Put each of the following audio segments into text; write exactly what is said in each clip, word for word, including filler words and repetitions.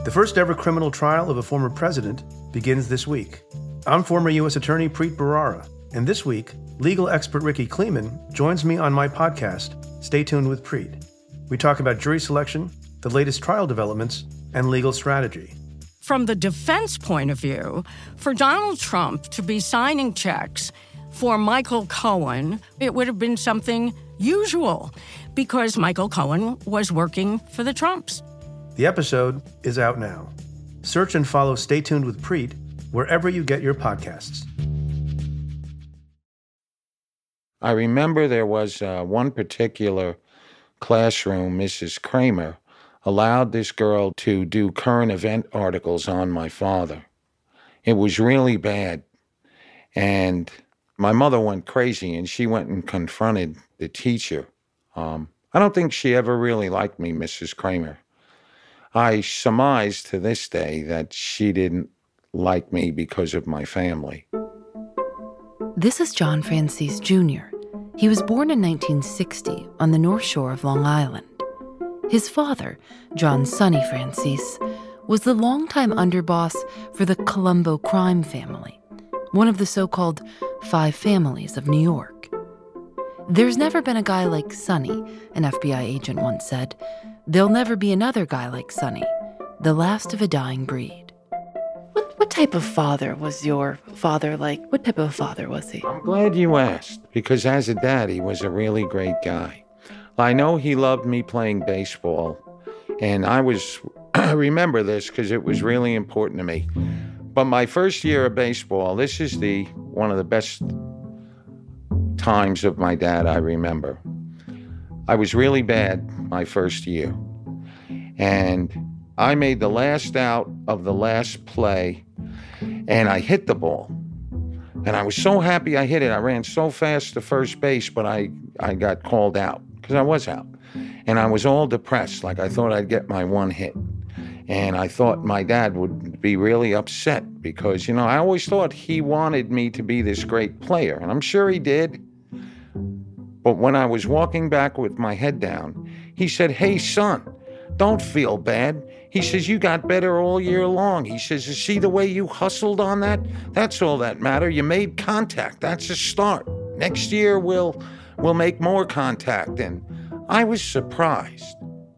The first ever criminal trial of a former president begins this week. I'm former U S Attorney Preet Bharara, and this week, legal expert Ricky Kleeman joins me on my podcast, Stay Tuned with Preet. We talk about jury selection, the latest trial developments, and legal strategy. From the defense point of view, for Donald Trump to be signing checks for Michael Cohen, it would have been something usual because Michael Cohen was working for the Trumps. The episode is out now. Search and follow Stay Tuned with Preet wherever you get your podcasts. I remember there was uh, one particular classroom, Missus Kramer, allowed this girl to do current event articles on my father. It was really bad. And my mother went crazy, and she went and confronted the teacher. Um, I don't think she ever really liked me, Missus Kramer. I surmise to this day that she didn't like me because of my family. This is John Francis Junior He was born in nineteen sixty on the North Shore of Long Island. His father, John Sonny Francis, was the longtime underboss for the Colombo crime family, one of the so-called five families of New York. "There's never been a guy like Sonny," an F B I agent once said. "There'll never be another guy like Sonny, the last of a dying breed." What, what type of father was your father like? What type of a father was he? I'm glad you asked, because as a dad, he was a really great guy. I know he loved me playing baseball, and I was, I remember this because it was really important to me. But my first year of baseball, this is the one of the best times of my dad I remember. I was really bad my first year, and I made the last out of the last play, and I hit the ball. And I was so happy I hit it. I ran so fast to first base, but I, I got called out because I was out. And I was all depressed, like I thought I'd get my one hit. And I thought my dad would be really upset because, you know, I always thought he wanted me to be this great player, and I'm sure he did. But when I was walking back with my head down, he said, "Hey, son, don't feel bad." He says, "You got better all year long." He says, "You see the way you hustled on that? That's all that matter. You made contact. That's a start. Next year, we'll, we'll make more contact." And I was surprised.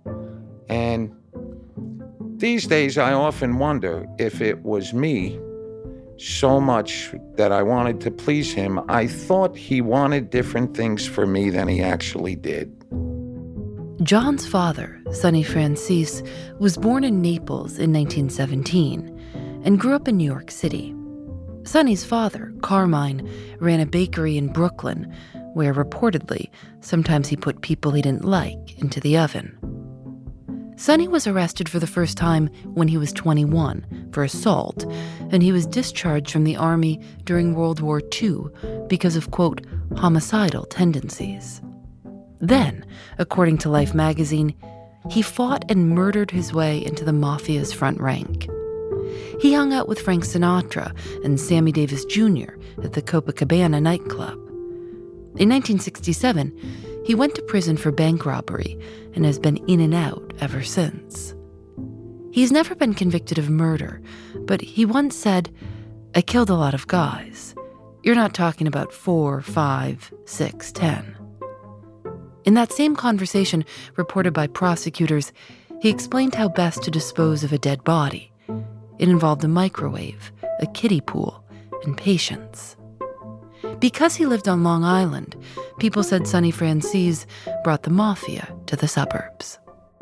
And these days, I often wonder if it was me so much that I wanted to please him. I thought he wanted different things for me than he actually did. John's father, Sonny Francis, was born in Naples in nineteen seventeen and grew up in New York City. Sonny's father, Carmine, ran a bakery in Brooklyn where, reportedly, sometimes he put people he didn't like into the oven. Sonny was arrested for the first time when he was twenty-one for assault, and he was discharged from the Army during World War Two because of, quote, homicidal tendencies. Then, according to Life magazine, he fought and murdered his way into the mafia's front rank. He hung out with Frank Sinatra and Sammy Davis Junior at the Copacabana nightclub. In nineteen sixty-seven, he went to prison for bank robbery and has been in and out ever since. He's never been convicted of murder, but he once said, "I killed a lot of guys. You're not talking about four, five, six, ten." In that same conversation, reported by prosecutors, he explained how best to dispose of a dead body. It involved a microwave, a kiddie pool, and patience. Because he lived on Long Island, people said Sonny Francis brought the mafia to the suburbs.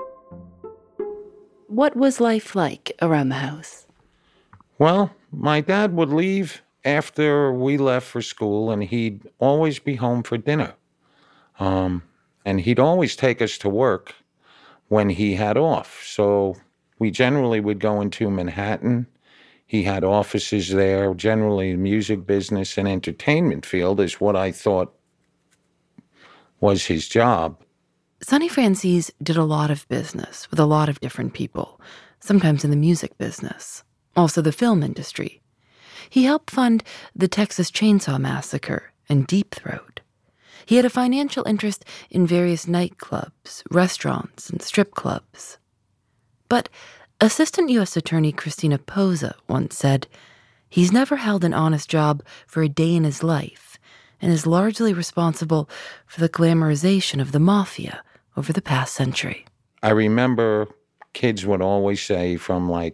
What was life like around the house? Well, my dad would leave after we left for school, and he'd always be home for dinner. Um, and he'd always take us to work when he had off. So we generally would go into Manhattan. He had offices there. Generally, music business and entertainment field is what I thought was his job. Sonny Francis did a lot of business with a lot of different people, sometimes in the music business, also the film industry. He helped fund the Texas Chainsaw Massacre and Deep Throat. He had a financial interest in various nightclubs, restaurants, and strip clubs. But Assistant U S Attorney Christina Poza once said, "He's never held an honest job for a day in his life and is largely responsible for the glamorization of the mafia over the past century." I remember kids would always say from like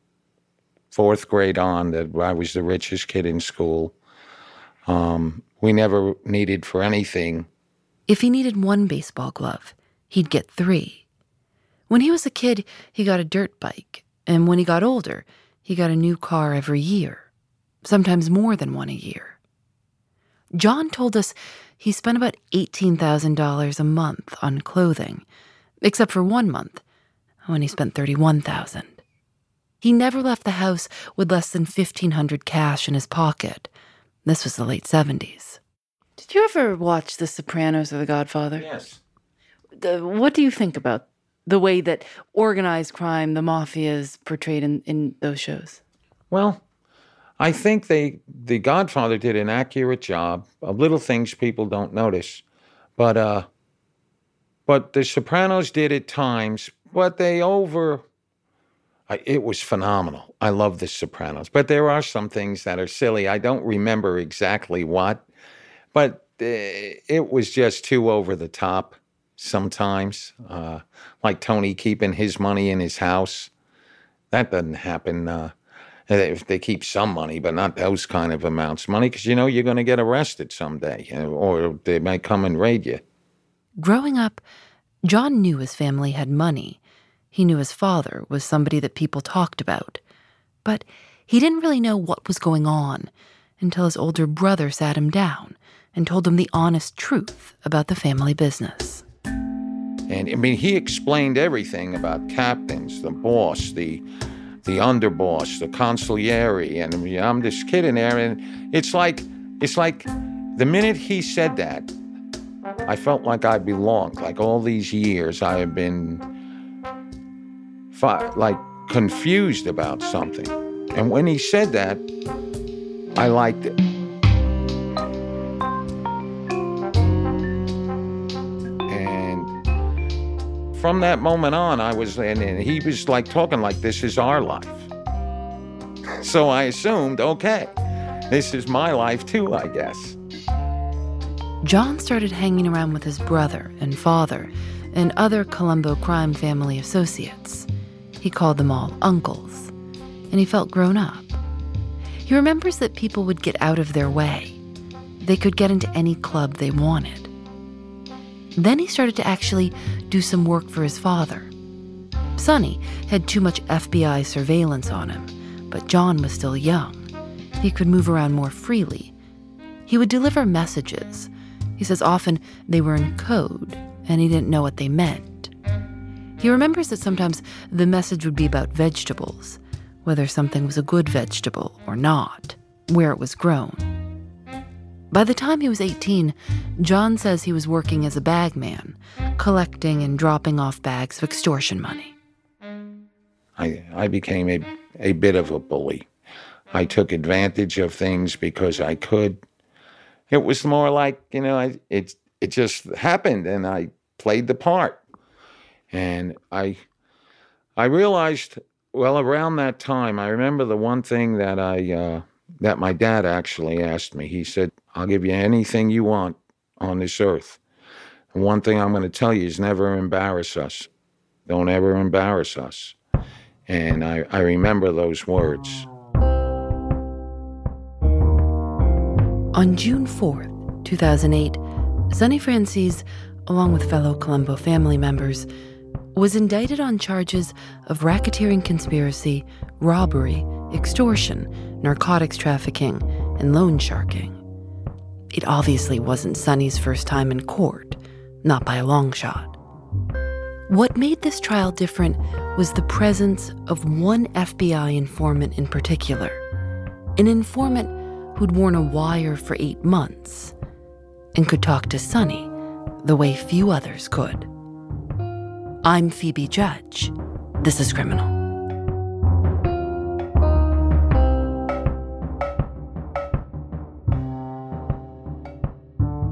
fourth grade on that I was the richest kid in school. Um, we never needed for anything. If he needed one baseball glove, he'd get three. When he was a kid, he got a dirt bike, and when he got older, he got a new car every year, sometimes more than one a year. John told us he spent about eighteen thousand dollars a month on clothing, except for one month, when he spent thirty-one thousand dollars. He never left the house with less than fifteen hundred dollars cash in his pocket. This was the late seventies. Did you ever watch The Sopranos or The Godfather? Yes. The, what do you think about the way that organized crime, the mafia, is portrayed in, in those shows? Well, I think they, The Godfather did an accurate job of little things people don't notice. But, uh, but The Sopranos did at times, but they over... I, it was phenomenal. I love The Sopranos. But there are some things that are silly. I don't remember exactly what, but uh, it was just too over the top sometimes. Uh, like Tony keeping his money in his house. That doesn't happen. Uh, if they keep some money, but not those kind of amounts of money, because you know you're going to get arrested someday, or they might come and raid you. Growing up, John knew his family had money. He knew his father was somebody that people talked about. But he didn't really know what was going on until his older brother sat him down and told him the honest truth about the family business. And, I mean, he explained everything about captains, the boss, the the underboss, the consigliere, and I mean, I'm this kid in there, and it's like, it's like the minute he said that, I felt like I belonged. Like all these years I have been like confused about something. And when he said that, I liked it. And from that moment on, I was, and, and he was like talking like this is our life. So I assumed, okay, this is my life too, I guess. John started hanging around with his brother and father and other Colombo crime family associates. He called them all uncles, and he felt grown up. He remembers that people would get out of their way. They could get into any club they wanted. Then he started to actually do some work for his father. Sonny had too much F B I surveillance on him, but John was still young. He could move around more freely. He would deliver messages. He says often they were in code, and he didn't know what they meant. He remembers that sometimes the message would be about vegetables, whether something was a good vegetable or not, where it was grown. By the time he was eighteen, John says he was working as a bagman, collecting and dropping off bags of extortion money. I, I became a, a bit of a bully. I took advantage of things because I could. It was more like, you know, I, it, it just happened, and I played the part. And I I realized, well, around that time, I remember the one thing that I uh, that my dad actually asked me. He said, I'll give you anything you want on this earth. And one thing I'm going to tell you is never embarrass us. Don't ever embarrass us. And I, I remember those words. On June fourth, two thousand eight, Sonny Franzese, along with fellow Colombo family members, was indicted on charges of racketeering conspiracy, robbery, extortion, narcotics trafficking, and loan sharking. It obviously wasn't Sonny's first time in court, not by a long shot. What made this trial different was the presence of one F B I informant in particular, an informant who'd worn a wire for eight months and could talk to Sonny the way few others could. I'm Phoebe Judge. This is Criminal.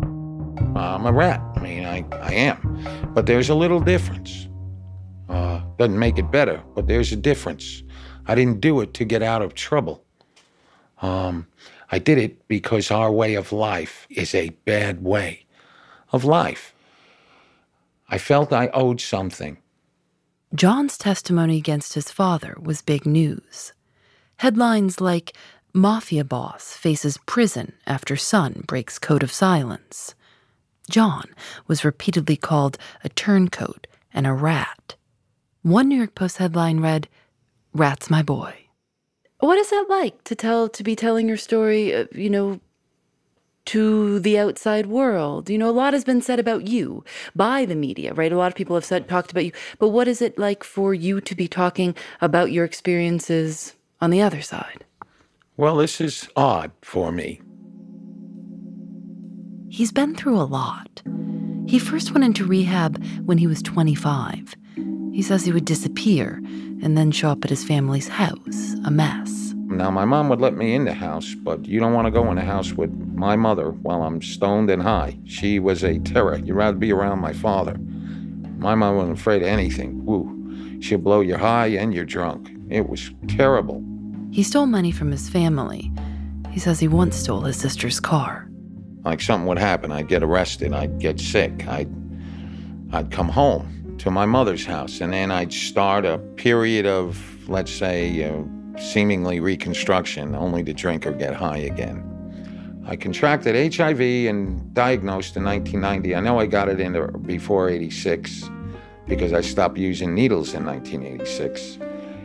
I'm a rat. I mean, I, I am. But there's a little difference. Uh, Doesn't make it better, but there's a difference. I didn't do it to get out of trouble. Um, I did it because our way of life is a bad way of life. I felt I owed something. John's testimony against his father was big news. Headlines like, "Mafia boss faces prison after son breaks code of silence." John was repeatedly called a turncoat and a rat. One New York Post headline read, "Rat's my boy." What is that like to tell, to be telling your story, uh, you know, to the outside world? You know, a lot has been said about you by the media, right? A lot of people have said, talked about you. But what is it like for you to be talking about your experiences on the other side? Well, this is odd for me. He's been through a lot. He first went into rehab when he was twenty-five. He says he would disappear and then show up at his family's house, a mess. Now, my mom would let me in the house, but you don't want to go in the house with my mother while I'm stoned and high. She was a terror. You'd rather be around my father. My mom wasn't afraid of anything. Woo. She'd blow you high and you're drunk. It was terrible. He stole money from his family. He says he once stole his sister's car. Like something would happen. I'd get arrested. I'd get sick. I'd, I'd come home to my mother's house, and then I'd start a period of, let's say, uh, seemingly reconstruction, only to drink or get high again. I contracted H I V and diagnosed in nineteen ninety. I know I got it in the, before eighty-six because I stopped using needles in nineteen eighty-six.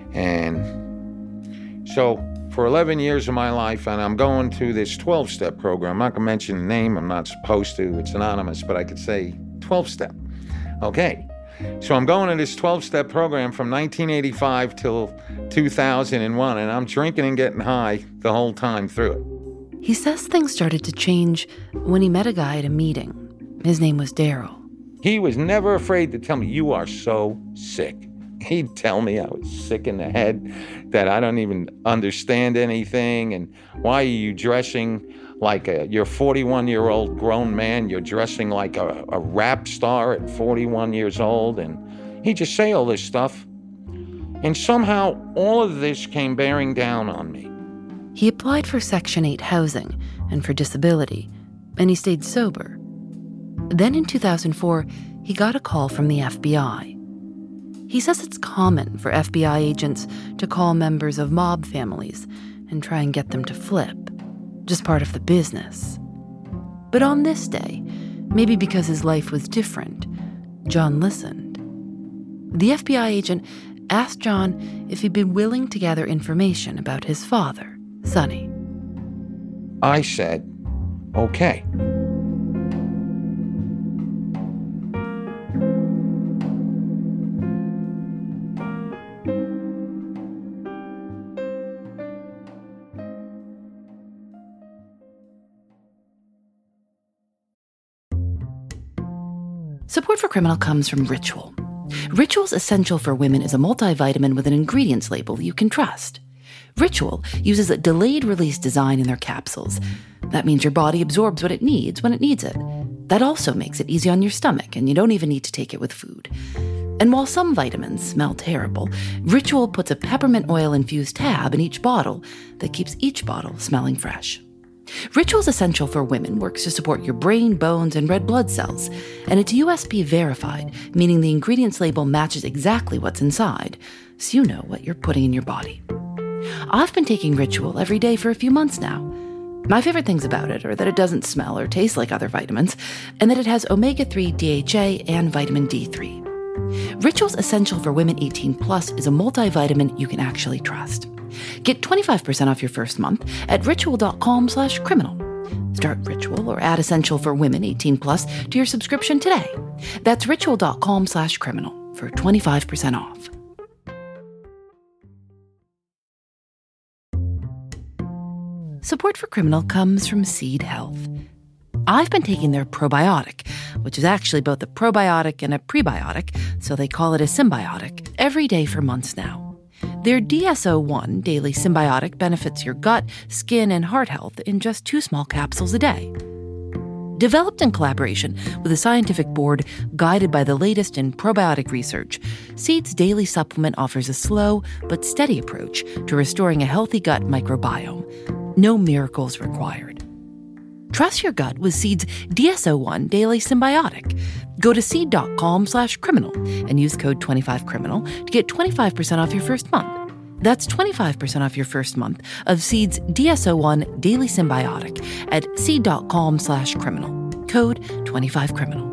And so for eleven years of my life, and I'm going to this twelve-step program. I'm not going to mention the name. I'm not supposed to. It's anonymous, but I could say twelve-step. Okay. So I'm going to this twelve-step program from nineteen eighty-five till two thousand one, and I'm drinking and getting high the whole time through it. He says things started to change when he met a guy at a meeting. His name was Daryl. He was never afraid to tell me, "You are so sick." He'd tell me I was sick in the head, that I don't even understand anything, and why are you dressing like a, you're a forty-one-year-old grown man, you're dressing like a, a rap star at forty-one years old, and he'd just say all this stuff. And somehow all of this came bearing down on me. He applied for Section eight housing and for disability, and he stayed sober. Then in two thousand four, he got a call from the F B I. He says it's common for F B I agents to call members of mob families and try and get them to flip. Just part of the business. But on this day, maybe because his life was different, John listened. The F B I agent asked John if he'd be willing to gather information about his father, Sonny. I said, okay. Support for Criminal comes from Ritual. Ritual's Essential for Women is a multivitamin with an ingredients label you can trust. Ritual uses a delayed-release design in their capsules. That means your body absorbs what it needs when it needs it. That also makes it easy on your stomach, and you don't even need to take it with food. And while some vitamins smell terrible, Ritual puts a peppermint oil-infused tab in each bottle that keeps each bottle smelling fresh. Ritual's Essential for Women works to support your brain, bones, and red blood cells, and it's U S P verified, meaning the ingredients label matches exactly what's inside, so you know what you're putting in your body. I've been taking Ritual every day for a few months now. My favorite things about it are that it doesn't smell or taste like other vitamins, and that it has omega three D H A and vitamin D three. Ritual's Essential for Women eighteen plus is a multivitamin you can actually trust. Get twenty-five percent off your first month at ritual.com slash criminal. Start Ritual or add Essential for Women eighteen plus to your subscription today. That's ritual.com slash criminal for twenty-five percent off. Support for Criminal comes from Seed Health. I've been taking their probiotic, which is actually both a probiotic and a prebiotic, so they call it a symbiotic, every day for months now. Their D S O one Daily Symbiotic benefits your gut, skin, and heart health in just two small capsules a day. Developed in collaboration with a scientific board guided by the latest in probiotic research, Seed's daily supplement offers a slow but steady approach to restoring a healthy gut microbiome. No miracles required. Trust your gut with Seed's D S O one Daily Symbiotic. Go to seed.com slash criminal and use code twenty-five criminal to get twenty-five percent off your first month. That's twenty-five percent off your first month of Seed's D S O one Daily Symbiotic at seed.com slash criminal. Code twenty-five criminal.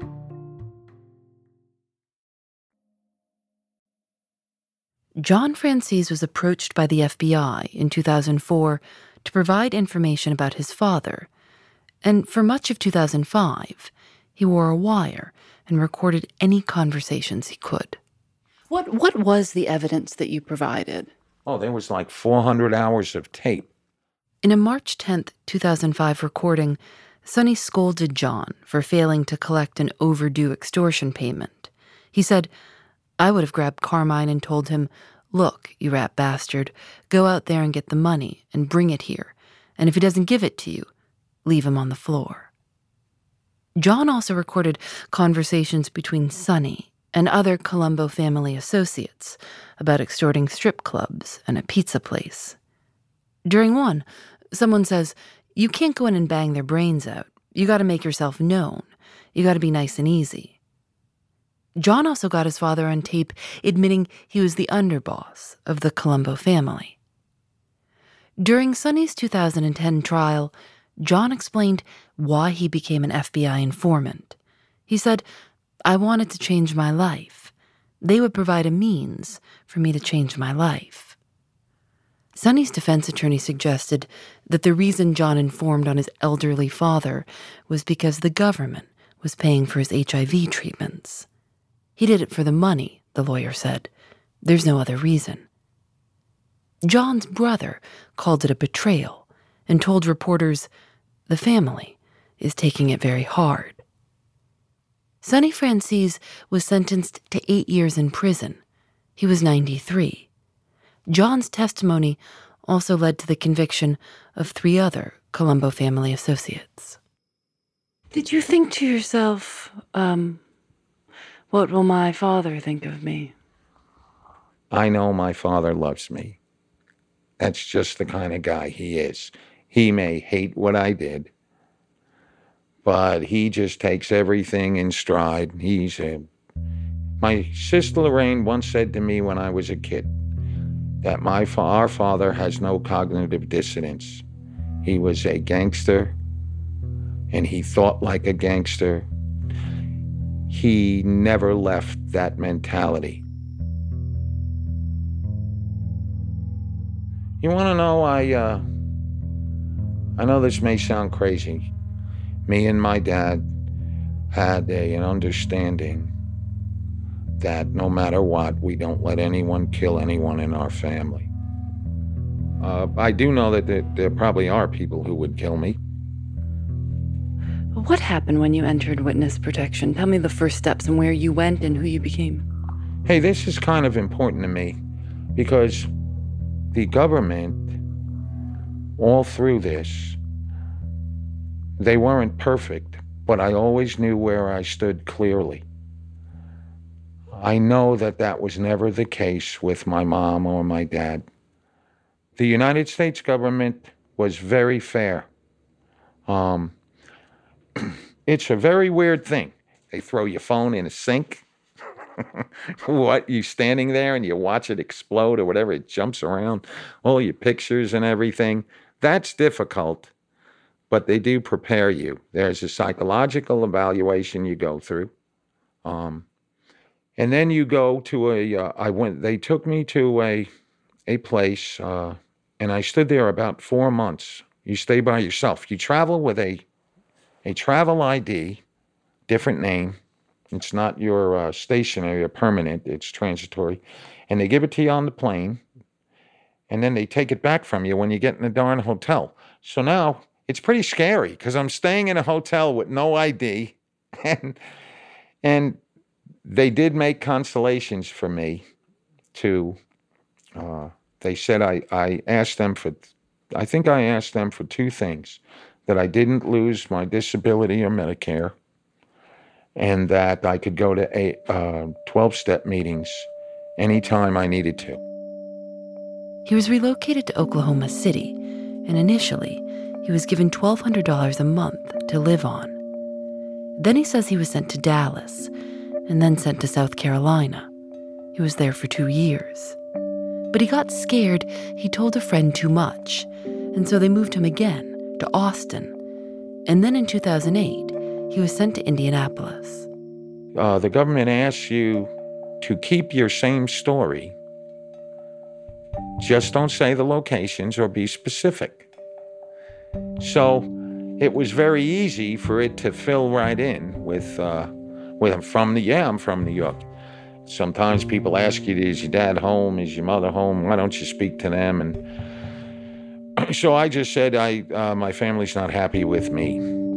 John Franzese was approached by the F B I in two thousand four to provide information about his father, and for much of two thousand five, he wore a wire and recorded any conversations he could. What what was the evidence that you provided? Oh, there was like four hundred hours of tape. In a March tenth, two thousand five recording, Sonny scolded John for failing to collect an overdue extortion payment. He said, "I would have grabbed Carmine and told him, 'Look, you rat bastard, go out there and get the money and bring it here. And if he doesn't give it to you, leave him on the floor.'" John also recorded conversations between Sonny and other Colombo family associates about extorting strip clubs and a pizza place. During one, someone says, "You can't go in and bang their brains out. You got to make yourself known. You got to be nice and easy." John also got his father on tape admitting he was the underboss of the Colombo family. During Sonny's two thousand ten trial, John explained why he became an F B I informant. He said, "I wanted to change my life. They would provide a means for me to change my life." Sonny's defense attorney suggested that the reason John informed on his elderly father was because the government was paying for his H I V treatments. He did it for the money, the lawyer said. There's no other reason. John's brother called it a betrayal and told reporters, "The family is taking it very hard." Sonny Franzese was sentenced to eight years in prison. He was ninety-three. John's testimony also led to the conviction of three other Colombo family associates. Did you think to yourself, um, what will my father think of me? I know my father loves me. That's just the kind of guy he is. He may hate what I did, but he just takes everything in stride. He's a... My sister Lorraine once said to me when I was a kid that my fa- our father has no cognitive dissonance. He was a gangster, and he thought like a gangster. He never left that mentality. You want to know, I, uh, I know this may sound crazy. Me and my dad had a, an understanding that no matter what, we don't let anyone kill anyone in our family. Uh, I do know that there, there probably are people who would kill me. What happened when you entered witness protection? Tell me the first steps and where you went and who you became. Hey, this is kind of important to me because the government, all through this, they weren't perfect, but I always knew where I stood clearly. I know that that was never the case with my mom or my dad. The United States government was very fair. Um, it's a very weird thing. They throw your phone in a sink. What, you standing there and you watch it explode or whatever, it jumps around, all your pictures and everything. That's difficult, but they do prepare you. There's a psychological evaluation you go through. Um, and then you go to a, uh, I went, they took me to a, a place, uh, and I stood there about four months. You stay by yourself. You travel with a, a travel I D, different name. It's not your uh, stationary or permanent, it's transitory. And they give it to you on the plane, and then they take it back from you when you get in the darn hotel. So now it's pretty scary because I'm staying in a hotel with no I D, and and they did make consolations for me to, uh, they said I, I asked them for, I think I asked them for two things, that I didn't lose my disability or Medicare, and that I could go to a, uh, twelve-step meetings anytime I needed to. He was relocated to Oklahoma City, and initially, he was given twelve hundred dollars a month to live on. Then he says he was sent to Dallas, and then sent to South Carolina. He was there for two years. But he got scared he told a friend too much, and so they moved him again to Austin. And then in two thousand eight, he was sent to Indianapolis. Uh, the government asks you to keep your same story. Just don't say the locations or be specific. So it was very easy for it to fill right in with, uh, with I'm from the, yeah, I'm from New York. Sometimes people ask you, is your dad home? Is your mother home? Why don't you speak to them? And so I just said, I, uh, my family's not happy with me.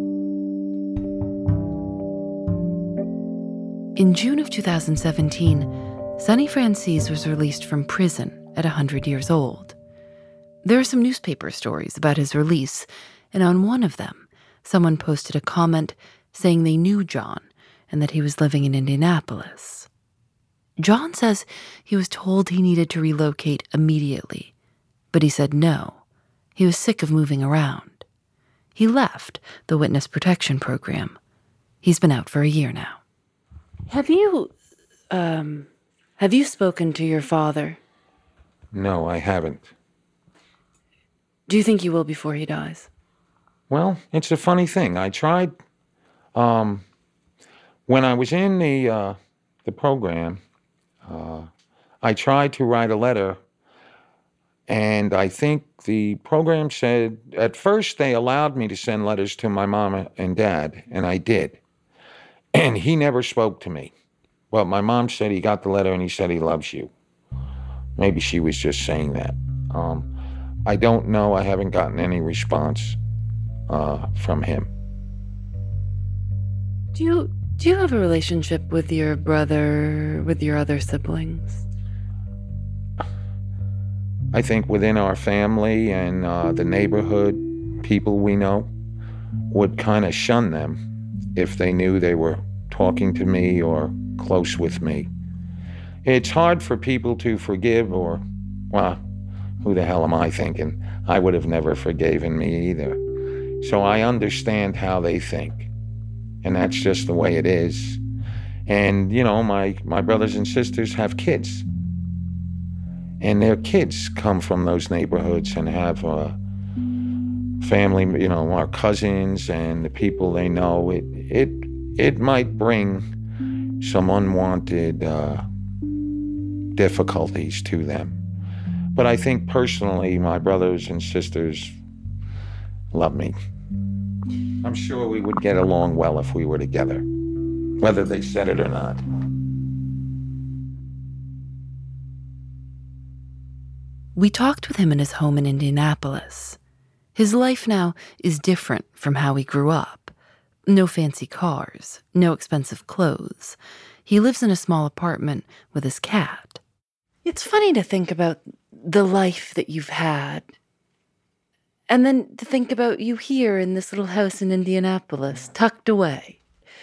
In June of two thousand seventeen, Sonny Franzese was released from prison at one hundred years old. There are some newspaper stories about his release, and on one of them, someone posted a comment saying they knew John and that he was living in Indianapolis. John says he was told he needed to relocate immediately, but he said no. He was sick of moving around. He left the Witness Protection Program. He's been out for a year now. Have you, um, have you spoken to your father? No, I haven't. Do you think you will before he dies? Well, it's a funny thing. I tried, um, when I was in the, uh, the program, uh, I tried to write a letter, and I think the program said, at first they allowed me to send letters to my mom and dad, and I did. And he never spoke to me. But my mom said he got the letter and he said he loves you. Maybe she was just saying that. Um, I don't know. I haven't gotten any response uh, from him. Do you do you have a relationship with your brother, with your other siblings? I think within our family and uh, the neighborhood, people we know would kind of shun them if they knew they were talking to me or close with me. It's hard for people to forgive or, well, who the hell am I thinking? I would have never forgiven me either. So I understand how they think. And that's just the way it is. And, you know, my, my brothers and sisters have kids. And their kids come from those neighborhoods and have uh, family, you know, our cousins and the people they know. It, it, it might bring some unwanted uh, difficulties to them. But I think personally, my brothers and sisters love me. I'm sure we would get along well if we were together, whether they said it or not. We talked with him in his home in Indianapolis. His life now is different from how he grew up. No fancy cars, no expensive clothes. He lives in a small apartment with his cat. It's funny to think about the life that you've had, and then to think about you here in this little house in Indianapolis, tucked away.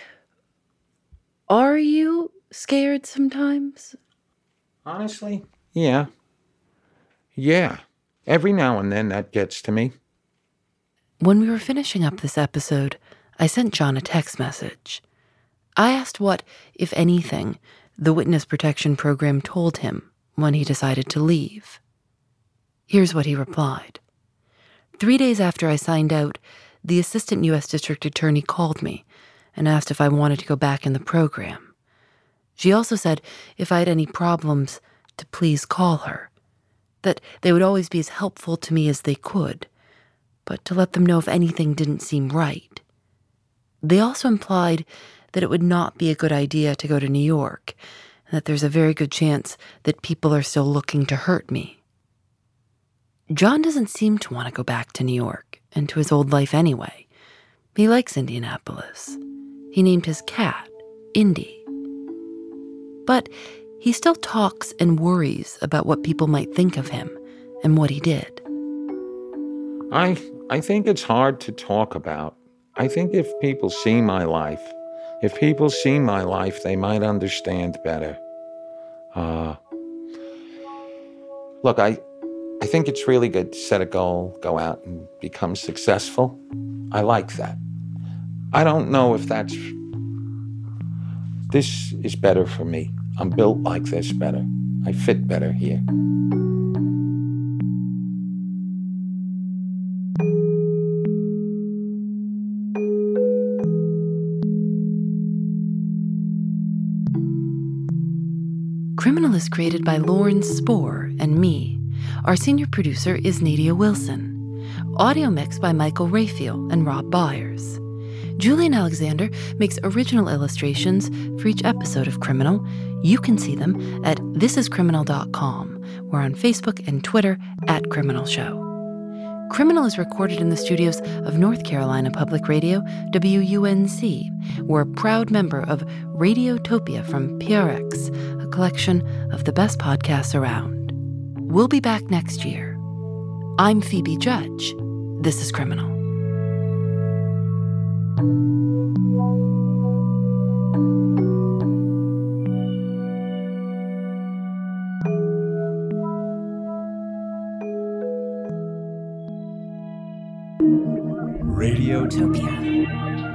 Are you scared sometimes? Honestly, yeah. Yeah. Every now and then that gets to me. When we were finishing up this episode, I sent John a text message. I asked what, if anything, the Witness Protection Program told him when he decided to leave. Here's what he replied. Three days after I signed out, the assistant U S District Attorney called me and asked if I wanted to go back in the program. She also said if I had any problems, to please call her, that they would always be as helpful to me as they could, but to let them know if anything didn't seem right. They also implied that it would not be a good idea to go to New York, and that there's a very good chance that people are still looking to hurt me. John doesn't seem to want to go back to New York and to his old life anyway. He likes Indianapolis. He named his cat Indy. But he still talks and worries about what people might think of him and what he did. I I think it's hard to talk about. I think if people see my life, if people see my life, they might understand better. Uh, look, I I think it's really good to set a goal, go out and become successful. I like that. I don't know if that's... This is better for me. I'm built like this better. I fit better here. Criminal is created by Lauren Spohr and me. Our senior producer is Nadia Wilson. Audio mixed by Michael Raphael and Rob Byers. Julian Alexander makes original illustrations for each episode of Criminal. You can see them at this is criminal dot com. We're on Facebook and Twitter at Criminal Show. Criminal is recorded in the studios of North Carolina Public Radio, W U N C. We're a proud member of Radiotopia from P R X, a collection of the best podcasts around. We'll be back next year. I'm Phoebe Judge. This is Criminal. Radiotopia.